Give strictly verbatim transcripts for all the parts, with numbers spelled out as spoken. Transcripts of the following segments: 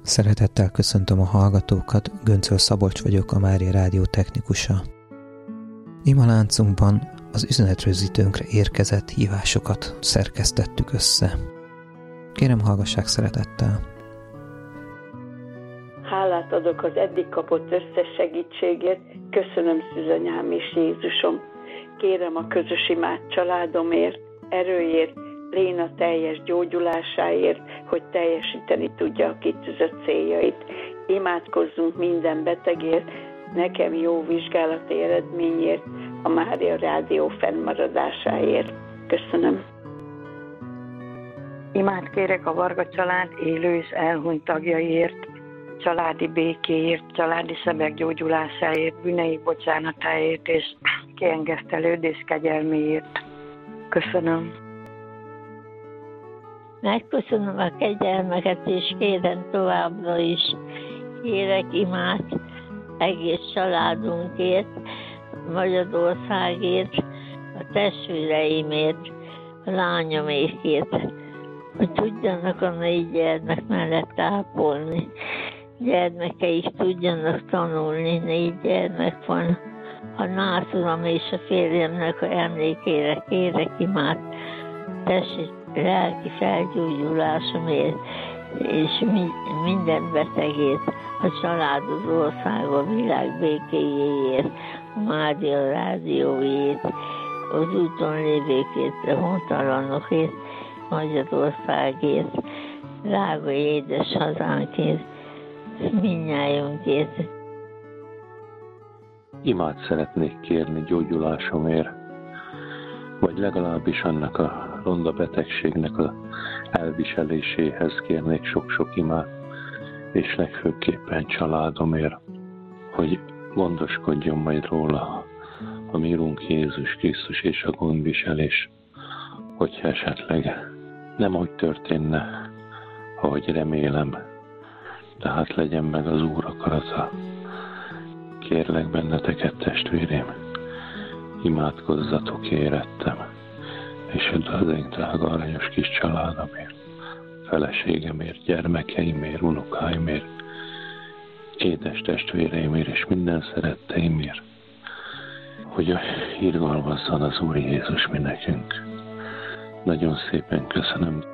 Szeretettel köszöntöm a hallgatókat, Göncöl Szabolcs vagyok, a Mária Rádió technikusa. Imaláncunkban az üzenetrögzítőnkre érkezett hívásokat szerkesztettük össze. Kérem, hallgassák szeretettel! Hálát adok az eddig kapott összes segítségért, köszönöm Szűzanyám és Jézusom. Kérem a közös imád családomért, erőért, Léna teljes gyógyulásáért, hogy teljesíteni tudja a kitűzött céljait. Imádkozzunk minden betegért, nekem jó vizsgálati eredményért, a Mária Rádió fennmaradásáért. Köszönöm. Imát kérek a Varga család élő és elhunyt tagjaiért, családi békéért, családi sebek gyógyulásáért, bűnei bocsánatáért és kiengesztelődés kegyelméért. Köszönöm. Megköszönöm a kegyelmeket, és kérem továbbra is. Kérek imát egész családunkért, Magyarországért, a testvéreimért, a lányomékért, hogy tudjanak a négy gyermek mellett ápolni. Gyermekeik tudjanak tanulni, négy gyermek van. A náturam és a férjemnek a emlékére kérek imát. Tessék, lelki felgyógyulásomért, és minden betegért, a család, az ország, a világ békéjéért, a Mária Rádióért, az úton lévőkért, a hontalanokért, Magyarországért, drága édes hazánkért, mindnyájunkért. Imát szeretnék kérni gyógyulásomért, vagy legalábbis annak a ronda betegségnek az elviseléséhez kérnék sok-sok imát, és legfőképpen családomért, hogy gondoskodjon majd róla a mi Urunk Jézus Krisztus és a gondviselés, hogyha esetleg nem úgy történne, ahogy remélem, de hát legyen meg az Úr akarata. Kérlek benneteket, testvérém, imádkozzatok érettem, és az én drága aranyos kis családomért, feleségemért, gyermekeimért, unokáimért, édes testvéreimért és minden szeretteimért, hogy irgalmazzon az Úr Jézus mi nekünk. Nagyon szépen köszönöm.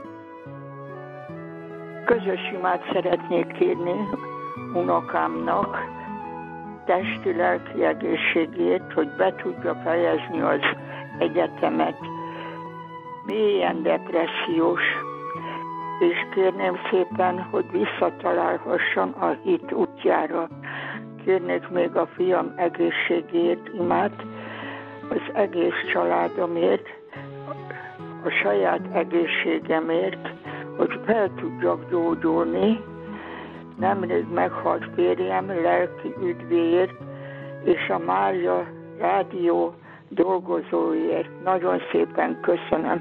Közös imát szeretnék kérni unokámnak, testi-lelki egészségét, hogy be tudja fejezni az egyetemet. Mélyen depressziós, és kérném szépen, hogy visszatalálhasson a hit útjára. Kérnék még a fiam egészségét imát, az egész családomért, a saját egészségemért, hogy fel tudjak gyógyulni. Nemrég meghalt férjem lelki üdvéért, és a Mária Rádió dolgozóért. Nagyon szépen köszönöm.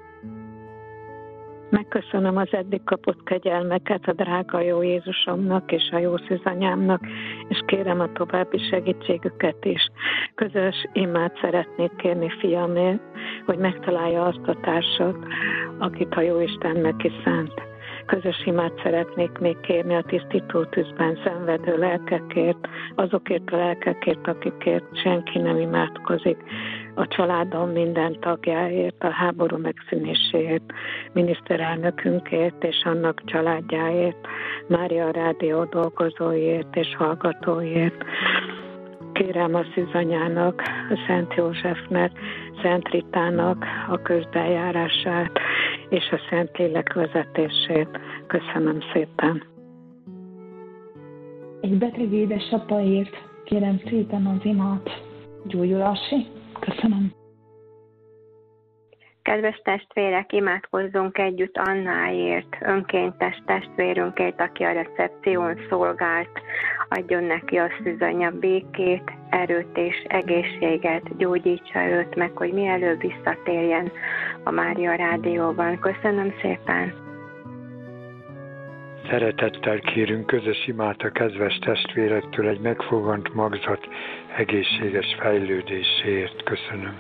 Megköszönöm az eddig kapott kegyelmeket a drága jó Jézusomnak és a jó Szűzanyámnak, és kérem a további segítségüket is. Közös imát szeretnék kérni fiamért, hogy megtalálja azt a társat, akit a Jóisten neki szánt. Közös imát szeretnék még kérni a tisztító tűzben szenvedő lelkekért, azokért a lelkekért, akikért senki nem imádkozik, a családom minden tagjáért, a háború megszűnéséért, miniszterelnökünkért és annak családjáért, Mária Rádió dolgozóiért és hallgatóiért. Kérem a Szűzanyának, a Szent Józsefnek, Szent Ritának a közbenjárását és a Szentlélek vezetését. Köszönöm szépen. Egy beteg édesapaért kérem szépen az imát. Gyógyulási. Köszönöm. Kedves testvérek, imádkozzunk együtt Annáért, önkéntes testvérünkért, aki a recepción szolgált. Adjon neki a Szűzanya békét, erőt és egészséget, gyógyítsa őt meg, hogy mielőbb visszatérjen a Mária Rádióban. Köszönöm szépen! Szeretettel kérünk közös imát a kedves testvérektől egy megfogant magzat egészséges fejlődéséért. Köszönöm.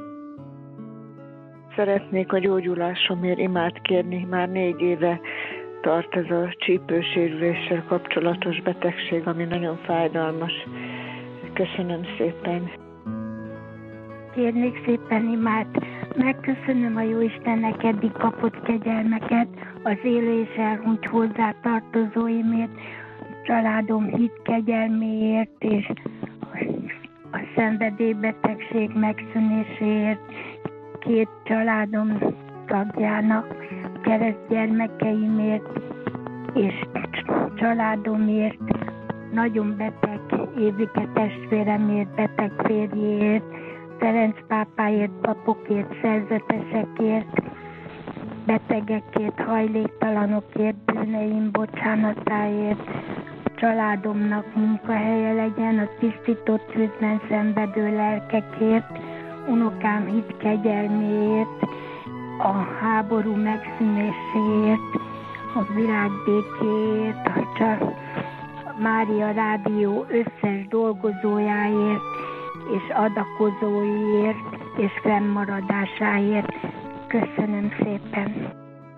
Szeretnék a gyógyulásomért imát kérni, már négy éve tart ez a csípősérüléssel kapcsolatos betegség, ami nagyon fájdalmas. Köszönöm szépen. Kérnék szépen imát, megköszönöm a Jóistennek eddig kapott kegyelmeket, az élő és elhunyt hozzátartozóimért, családom hit kegyelméért és a szenvedélybetegség megszűnéséért, két családom tagjának, keresztgyermekeimért és családomért, nagyon beteg Évike testvéremért, beteg férjéért, Ferenc pápáért, papokért, szerzetesekért, betegekért, hajléktalanokért, bűneim bocsánatáért, családomnak munkahelye legyen, a tisztított tűzben szenvedő lelkekért, unokám hit kegyelméért, a háború megszűnéséért, a világ békéért, a Csa- Mária Rádió összes dolgozójáért, és adakozóiért, és fennmaradásáért. Köszönöm szépen!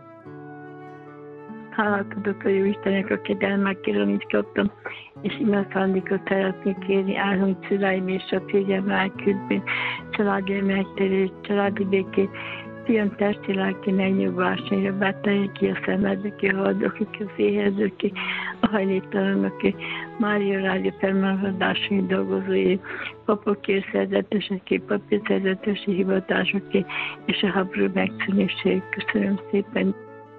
Hálát adok a jó Istennek a kegyelmekért, amit kaptam, és imászándékot szeretnék kérni, elhunyt szüleim és a férjem elküldni, családi megtérés, családi békét, fiam testi lelki megnyugvására, betegek ki, a szenvedők, a haldokik, a éhezők, a hajléktalanok, Mária Rádió fennmaradásai dolgozói, papokért, szerzeteseké, papírszerzetesi hivatásoké, és a háború megszűnéséig. Köszönöm szépen!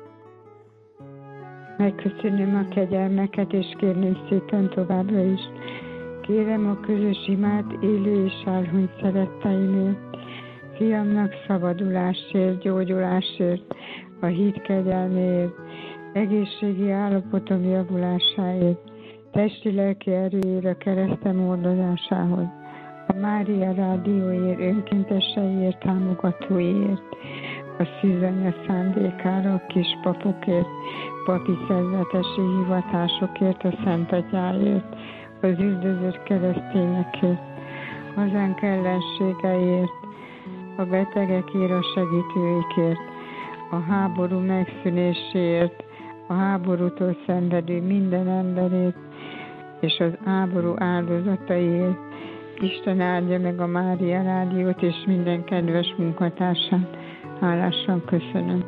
Megköszönöm a kegyelmeket, és kérném szépen továbbra is. Kérem a közös imát élő és elhunyt szeretteimért, fiamnak szabadulásért, gyógyulásért, a hit kegyelméért, egészségi állapotom javulásáért, testi-lelki erőért, a keresztem ordozásához, a Mária Rádióért, önkénteseiért, támogatóiért, a szűzanya szándékára, a kispapokért, papi szerzetesi hivatásokért, a Szent Atyáért, az üldözött keresztényekért, hazánk ellenségeiért, a betegekért, a segítőikért, a háború megszűnéséért, a háborútól szenvedő minden emberért, és az háború áldozataiért. Isten áldja meg a Mária Rádiót és minden kedves munkatársát. Hálásan köszönöm.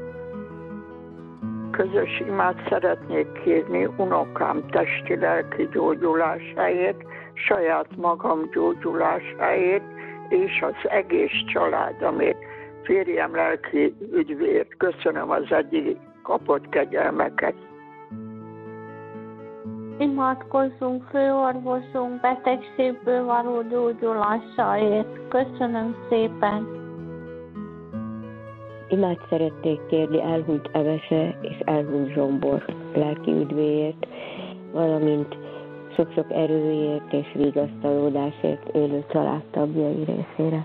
Közös imát szeretnék kérni unokám testi-lelki gyógyulásáért, saját magam gyógyulásáért, és az egész családomért, férjem lelki üdvért. Köszönöm az eddig kapott kegyelmeket. Imádkozzunk főorvosunk betegségből való gyógyulásáért. Köszönöm szépen! Imát szeretnék kérni elhunyt Evese és elhunyt Zsombor lelki üdvéért, valamint sok-sok erőért és vigasztalódásért élő családtagjai részére.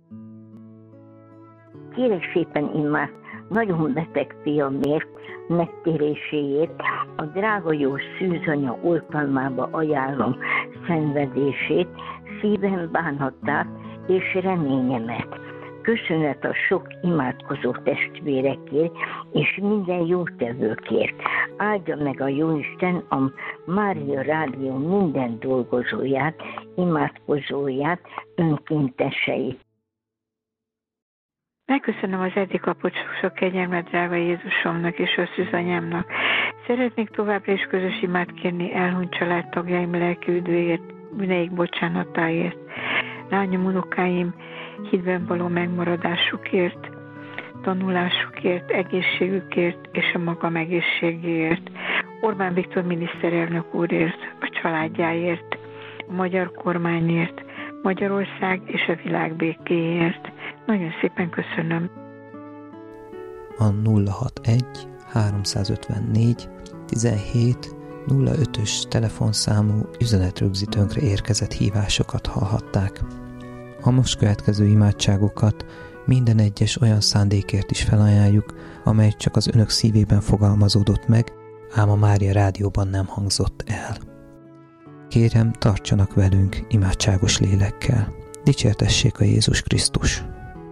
Kérek szépen imát nagyon beteg fiamért, megtéréséért, a drága jó szűzanya oltalmába ajánlom szenvedését, szívem bánatát és reményemet. Köszönet a sok imádkozó testvérekért és minden jótevőkért. Áldja meg a Jóisten a Mária Rádió minden dolgozóját, imádkozóját, önkénteseit. Megköszönöm az eddig kapott sok kegyelmet, drága Jézusomnak és a szűzanyámnak. Szeretnék továbbra is közös imát kérni elhunyt családtagjaim lelki üdvéért, bűneik bocsánatáért, lányom, unokáim hitben való megmaradásukért, tanulásukért, egészségükért és a magam egészségéért, Orbán Viktor miniszterelnök úrért, a családjáért, a magyar kormányért, Magyarország és a világ békéért. Nagyon szépen köszönöm. A nulla hatvanegy háromszázötvennégy tizenhét nulla ötös telefonszámú üzenetrögzítőnkre érkezett hívásokat hallhatták. A most következő imádságokat minden egyes olyan szándékért is felajánljuk, amely csak az önök szívében fogalmazódott meg, ám a Mária Rádióban nem hangzott el. Kérem, tartsanak velünk imádságos lélekkel. Dicsértessék a Jézus Krisztus!